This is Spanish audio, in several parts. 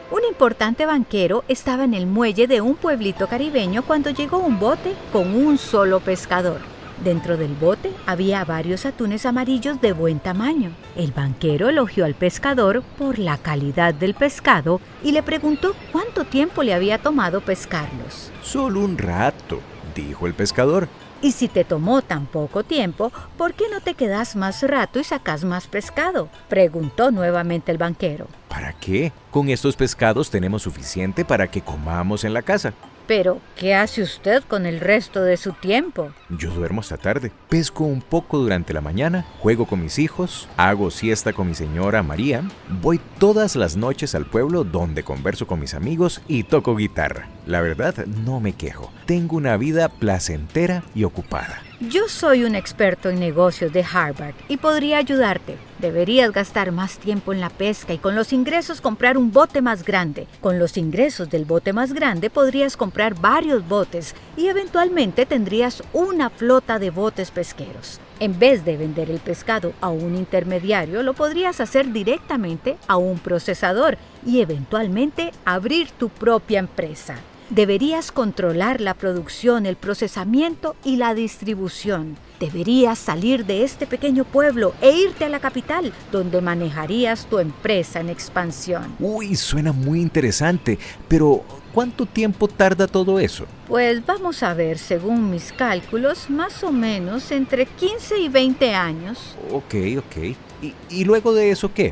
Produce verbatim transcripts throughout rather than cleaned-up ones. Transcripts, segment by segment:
Un importante banquero estaba en el muelle de un pueblito caribeño cuando llegó un bote con un solo pescador. Dentro del bote había varios atunes amarillos de buen tamaño. El banquero elogió al pescador por la calidad del pescado y le preguntó cuánto tiempo le había tomado pescarlos. Solo un rato, dijo el pescador. Y si te tomó tan poco tiempo, ¿por qué no te quedas más rato y sacas más pescado?, preguntó nuevamente el banquero. ¿Para qué? Con estos pescados tenemos suficiente para que comamos en la casa. Pero, ¿qué hace usted con el resto de su tiempo? Yo duermo hasta tarde, pesco un poco durante la mañana, juego con mis hijos, hago siesta con mi señora María, voy todas las noches al pueblo donde converso con mis amigos y toco guitarra. La verdad, no me quejo. Tengo una vida placentera y ocupada. Yo soy un experto en negocios de Harvard y podría ayudarte. Deberías gastar más tiempo en la pesca y con los ingresos comprar un bote más grande. Con los ingresos del bote más grande podrías comprar varios botes y eventualmente tendrías una flota de botes pesqueros. En vez de vender el pescado a un intermediario, lo podrías hacer directamente a un procesador y eventualmente abrir tu propia empresa. Deberías controlar la producción, el procesamiento y la distribución. Deberías salir de este pequeño pueblo e irte a la capital, donde manejarías tu empresa en expansión. Uy, suena muy interesante, pero ¿cuánto tiempo tarda todo eso? Pues vamos a ver, según mis cálculos, más o menos entre quince y veinte años. Ok, ok. ¿Y, y luego de eso qué?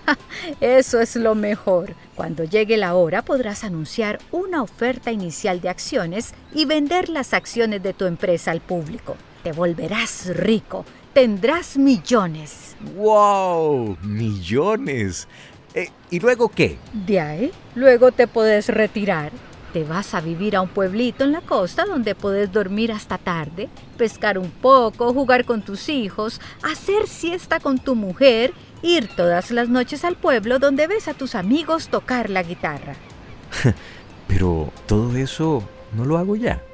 Eso es lo mejor. Cuando llegue la hora podrás anunciar una oferta inicial de acciones y vender las acciones de tu empresa al público. Te volverás rico, tendrás millones. ¡Wow! ¡Millones! Eh, ¿Y luego qué? De ahí, luego te puedes retirar. Te vas a vivir a un pueblito en la costa donde puedes dormir hasta tarde, pescar un poco, jugar con tus hijos, hacer siesta con tu mujer, ir todas las noches al pueblo donde ves a tus amigos tocar la guitarra. Pero todo eso no lo hago ya.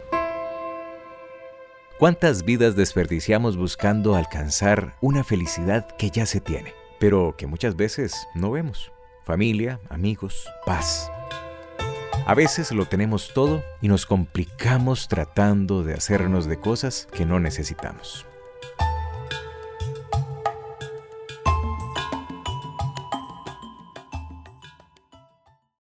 ¿Cuántas vidas desperdiciamos buscando alcanzar una felicidad que ya se tiene, pero que muchas veces no vemos? Familia, amigos, paz. A veces lo tenemos todo y nos complicamos tratando de hacernos de cosas que no necesitamos.